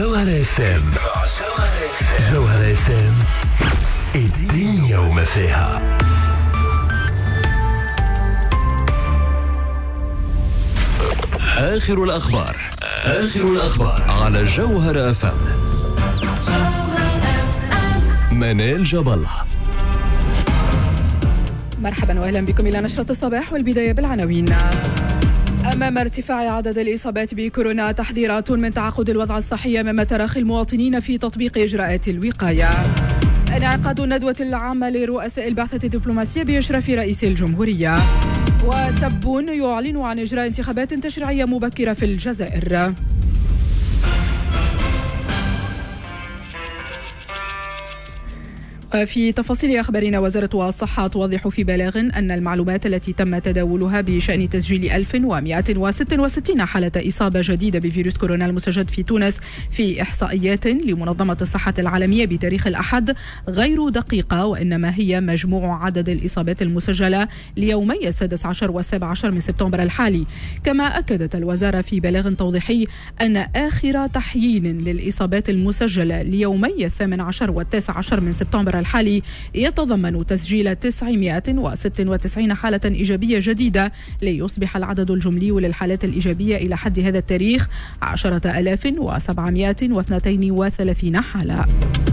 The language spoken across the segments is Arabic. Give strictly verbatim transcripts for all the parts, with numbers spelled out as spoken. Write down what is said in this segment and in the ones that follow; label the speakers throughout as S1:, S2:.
S1: جوهرة اف ام. جوهرة اف ام الدنيا وما فيها. آخر الأخبار آخر الأخبار على جوهرة اف ام. منال جبل.
S2: مرحبا واهلا بكم الى نشرة الصباح، والبداية بالعناوين. أمام ارتفاع عدد الإصابات بكورونا تحذيرات من تعقد الوضع الصحي أمام تراخي المواطنين في تطبيق إجراءات الوقاية. انعقاد الندوة العامة لرؤساء البعثة الدبلوماسية بإشراف رئيس الجمهورية. وتبون يعلن عن إجراء انتخابات تشريعية مبكرة في الجزائر. في تفاصيل أخبارنا، وزارة الصحة توضح في بلاغ أن المعلومات التي تم تداولها بشأن تسجيل ألف ومئة وستة وستين حالة إصابة جديدة بفيروس كورونا المستجد في تونس في إحصائيات لمنظمة الصحة العالمية بتاريخ الأحد غير دقيقة، وإنما هي مجموع عدد الإصابات المسجلة ليومي السادس عشر والسابع عشر من سبتمبر الحالي. كما أكدت الوزارة في بلاغ توضيحي أن آخر تحيين للإصابات المسجلة ليومي الثامن عشر والتاسع عشر من سبتمبر الحالي يتضمن تسجيل تسعمئة وستة وتسعين حالة إيجابية جديدة، ليصبح العدد الجملي للحالات الإيجابية إلى حد هذا التاريخ عشرة آلاف وسبعمئة واثنين وثلاثين حالة.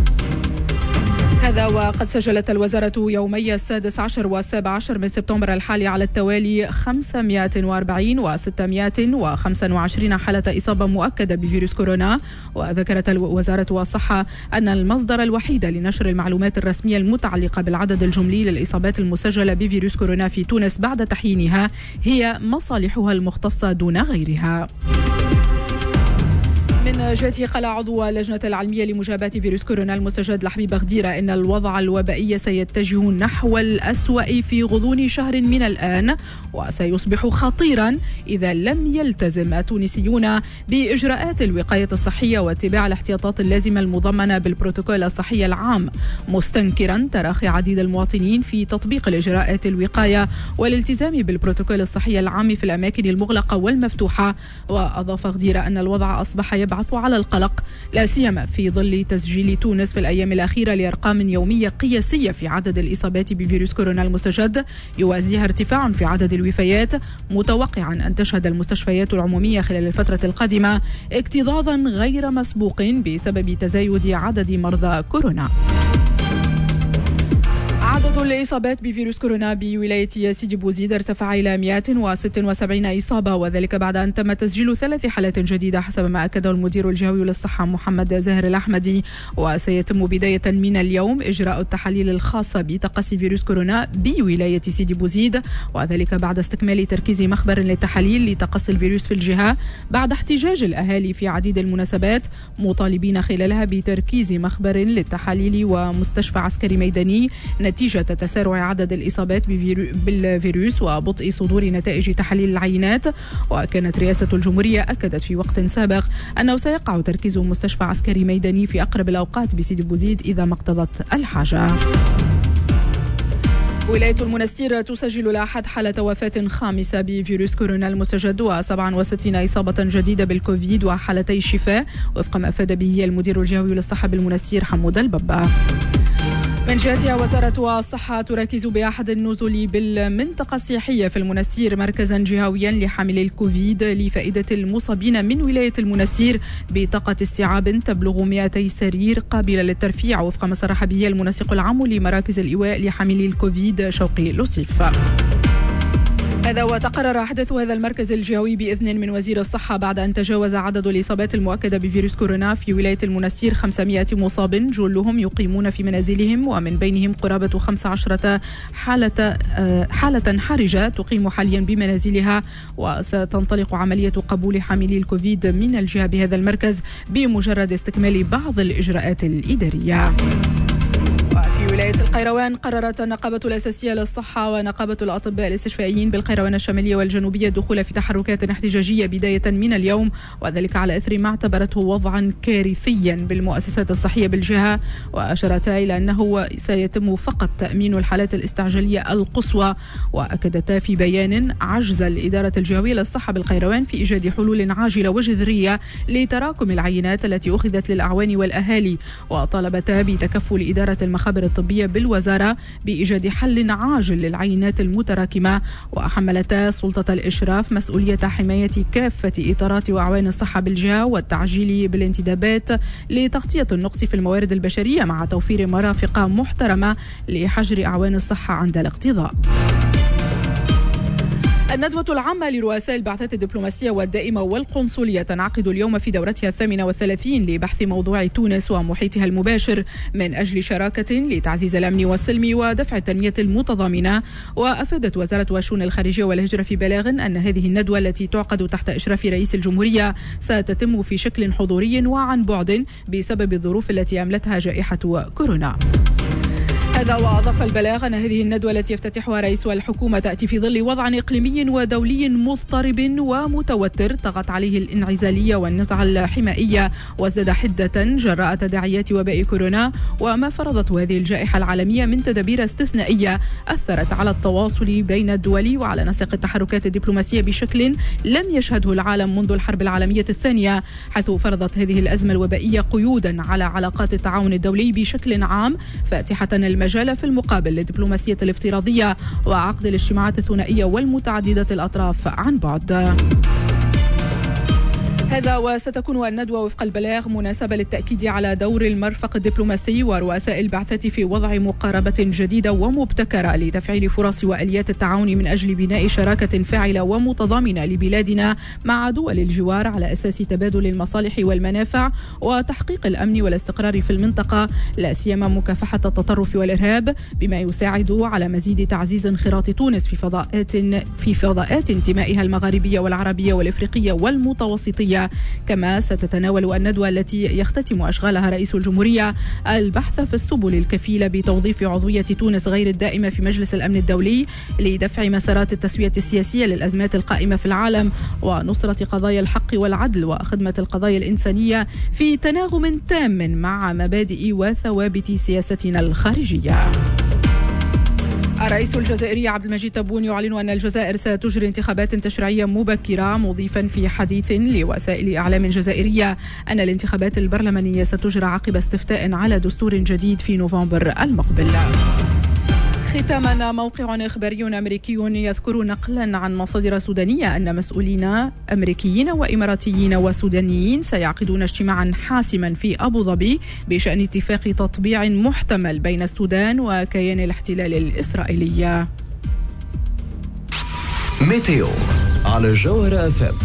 S2: هذا وقد سجلت الوزارة يومي السادس عشر والسابع عشر من سبتمبر الحالي على التوالي خمسمئة وأربعين وستمئة وخمسة وعشرين حالة إصابة مؤكدة بفيروس كورونا. وذكرت وزارة الصحة أن المصدر الوحيد لنشر المعلومات الرسمية المتعلقة بالعدد الجملي للإصابات المسجلة بفيروس كورونا في تونس بعد تحيينها هي مصالحها المختصة دون غيرها. من جهته قال عضو اللجنة العلمية لمجابهة فيروس كورونا المستجد لحبيب غديرة إن الوضع الوبائي سيتجه نحو الأسوأ في غضون شهر من الآن، وسيصبح خطيرا إذا لم يلتزم التونسيون بإجراءات الوقاية الصحية واتباع الاحتياطات اللازمة المضمنة بالبروتوكول الصحي العام، مستنكرا تراخي عديد المواطنين في تطبيق الإجراءات الوقاية والالتزام بالبروتوكول الصحي العام في الأماكن المغلقة والمفتوحة. وأضاف غديرة أن الوضع أصبح يبعث على القلق، لا سيما في ظل تسجيل تونس في الأيام الأخيرة لأرقام يومية قياسية في عدد الإصابات بفيروس كورونا المستجد يوازيها ارتفاع في عدد الوفيات، متوقعا أن تشهد المستشفيات العمومية خلال الفترة القادمة اكتظاظا غير مسبوق بسبب تزايد عدد مرضى كورونا. عدد الإصابات بفيروس كورونا بولاية سيدي بوزيد ارتفع إلى مئة وستة وسبعين إصابة، وذلك بعد أن تم تسجيل ثلاث حالات جديدة حسب ما أكده المدير الجهوي للصحة محمد زاهر الأحمدي. وسيتم بداية من اليوم إجراء التحاليل الخاصة بتقصي فيروس كورونا بولاية سيدي بوزيد، وذلك بعد استكمال تركيز مخبر للتحاليل لتقصي الفيروس في الجهة بعد احتجاج الأهالي في عديد المناسبات، مطالبين خلالها بتركيز مخبر للتحاليل ومستشفى عسكري ميداني نتيجة تسارع عدد الإصابات بالفيروس وبطء صدور نتائج تحاليل العينات. وكانت رئاسة الجمهورية أكدت في وقت سابق أنه سيقع تركيز مستشفى عسكري ميداني في أقرب الأوقات بسيدي بوزيد إذا ما اقتضت الحاجة. ولاية المنستير تسجل الأحد حالة وفاة خامسة بفيروس كورونا المستجد وسبعة وستين إصابة جديدة بالكوفيد وحالتي شفاء، وفق ما أفاد به المدير الجهوي للصحة بالمنستير حمود الببا. من جهتها وزارة الصحة تركز بأحد النزل بالمنطقة السياحية في المنستير مركزا جهويا لحاملي الكوفيد لفائدة المصابين من ولاية المنستير بطاقة استيعاب تبلغ مئتي سرير قابلة للترفيع، وفق ما صرح به المنسق العام لمراكز الإيواء لحاملي الكوفيد شوقي لوسيف. هذا وتقرر حدث هذا المركز الجهوي بإذن من وزير الصحة بعد أن تجاوز عدد الإصابات المؤكدة بفيروس كورونا في ولاية المنستير خمسمئة مصاب، جلهم يقيمون في منازلهم، ومن بينهم قرابة خمس عشرة حالة حالة حرجة تقيم حاليا بمنازلها. وستنطلق عملية قبول حاملي الكوفيد من الجهة بهذا المركز بمجرد استكمال بعض الإجراءات الإدارية. في ولاية القيروان قررت النقابة الأساسية للصحة ونقابة الأطباء الاستشفائيين بالقيروان الشمالية والجنوبية الدخول في تحركات احتجاجية بداية من اليوم، وذلك على إثر ما اعتبرته وضعا كارثيا بالمؤسسات الصحية بالجهة، وأشرتا إلى أنه سيتم فقط تأمين الحالات الاستعجالية القصوى. وأكدتا في بيان عجز الإدارة الجهوية للصحة بالقيروان في إيجاد حلول عاجلة وجذرية لتراكم العينات التي أخذت للأعوان والأهالي، وطالبتا بتكفل إدارة المخابر الطبية بالوزارة بإيجاد حل عاجل للعينات المتراكمة. وحملتا سلطة الإشراف مسؤولية حماية كافة إطارات وأعوان الصحة بالجهة والتعجيل بالانتدابات لتغطية النقص في الموارد البشرية مع توفير مرافق محترمة لحجر أعوان الصحة عند الاقتضاء. الندوة العامة لرؤساء البعثات الدبلوماسية والدائمة والقنصلية تنعقد اليوم في دورتها الثامنة والثلاثين لبحث موضوع تونس ومحيطها المباشر من أجل شراكة لتعزيز الأمن والسلم ودفع التنمية المتضامنة. وأفادت وزارة الشؤون الخارجية والهجرة في بلاغ أن هذه الندوة التي تعقد تحت إشراف رئيس الجمهورية ستتم في شكل حضوري وعن بعد بسبب الظروف التي أملتها جائحة كورونا. هذا وأضاف البلاغ أن هذه الندوة التي يفتتحها رئيس الحكومة تأتي في ظل وضع إقليمي ودولي مضطرب ومتوتر طغت عليه الانعزالية والنزعة الحمائية وازداد حدة جراء تداعيات وباء كورونا، وما فرضته هذه الجائحة العالمية من تدابير استثنائية أثرت على التواصل بين الدول وعلى نسق التحركات الدبلوماسية بشكل لم يشهده العالم منذ الحرب العالمية الثانية، حيث فرضت هذه الأزمة الوبائية قيودا على علاقات التعاون الدولي بشكل عام، فاتحة المجال في المقابل للدبلوماسية الافتراضية وعقد الاجتماعات الثنائية والمتعددة الأطراف عن بعد. هذا وستكون الندوة وفق البلاغ مناسبة للتأكيد على دور المرفق الدبلوماسي ورؤساء البعثات في وضع مقاربة جديدة ومبتكرة لتفعيل فرص وآليات التعاون من أجل بناء شراكة فاعلة ومتضامنة لبلادنا مع دول الجوار على أساس تبادل المصالح والمنافع وتحقيق الأمن والاستقرار في المنطقة، لا سيما مكافحة التطرف والإرهاب، بما يساعد على مزيد تعزيز انخراط تونس في فضاءات في فضاءات انتمائها المغاربية والعربية والإفريقية والمتوسطية. كما ستتناول الندوة التي يختتم أشغالها رئيس الجمهورية البحث في السبل الكفيلة بتوظيف عضوية تونس غير الدائمة في مجلس الأمن الدولي لدفع مسارات التسوية السياسية للأزمات القائمة في العالم ونصرة قضايا الحق والعدل وخدمة القضايا الإنسانية في تناغم تام مع مبادئ وثوابت سياستنا الخارجية. الرئيس الجزائري عبد المجيد تبون يعلن أن الجزائر ستجري انتخابات تشريعية مبكرة، مضيفا في حديث لوسائل إعلام جزائرية أن الانتخابات البرلمانية ستجرى عقب استفتاء على دستور جديد في نوفمبر المقبل. ختاما، موقع إخباري أمريكي يذكر نقلا عن مصادر سودانية أن مسؤولين أمريكيين وإماراتيين وسودانيين سيعقدون اجتماعا حاسما في أبو ظبي بشأن اتفاق تطبيع محتمل بين السودان وكيان الاحتلال الإسرائيلي.
S1: ميتيو على جوهرة اف ام.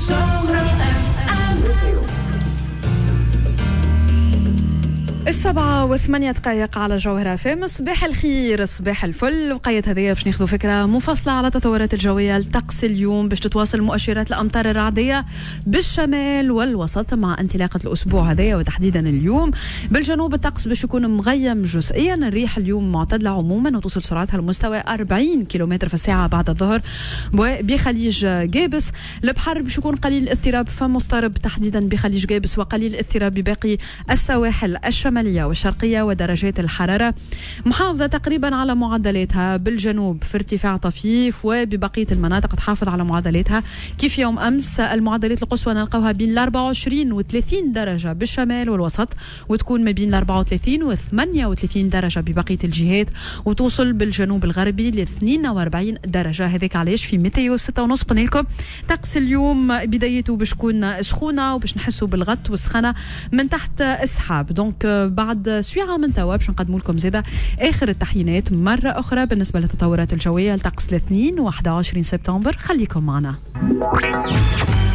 S3: السبعة وثمانية دقائق على جوهرة اف ام. صباح الخير، صباح الفل. وقاية هذه باش ناخذ فكرة مفصلة على التطورات الجوية الطقس اليوم باش تتواصل مؤشرات الأمطار الرعدية بالشمال والوسط مع انطلاقة الأسبوع هذايا، وتحديدا اليوم بالجنوب الطقس باش يكون مغيم جزئيا. الريح اليوم معتدلة عموما وتوصل سرعتها لمستوى أربعين كيلومتر في الساعة بعد الظهر بخليج جابس. البحر باش يكون قليل الاضطراب فمضطرب تحديدا بخليج جابس، وقليل الاضطراب بباقي السواحل الشمالية والشرقية. ودرجات الحرارة محافظة تقريبا على معدلاتها، بالجنوب في ارتفاع طفيف وببقية المناطق تحافظ على معدلاتها كيف يوم أمس. المعدلات القصوى نلقاها بين ال أربعة وعشرين و ثلاثين درجة بالشمال والوسط، وتكون ما بين ال أربعة وثلاثين و ثمانية وثلاثين درجة ببقية الجهات، وتوصل بالجنوب الغربي ل اثنين وأربعين درجة. هذاك علاش في ميتيو ستة ونص قلنا لكم طقس اليوم بدايته باش تكون سخونة وباش نحسوا بالغط والسخانة من تحت السحاب. دونك بعد سويعة من توا باش نقدموا لكم زيادة آخر التحيينات مرة أخرى بالنسبة للتطورات الجوية لطقس الاثنين وواحد وعشرين سبتمبر. خليكم معنا.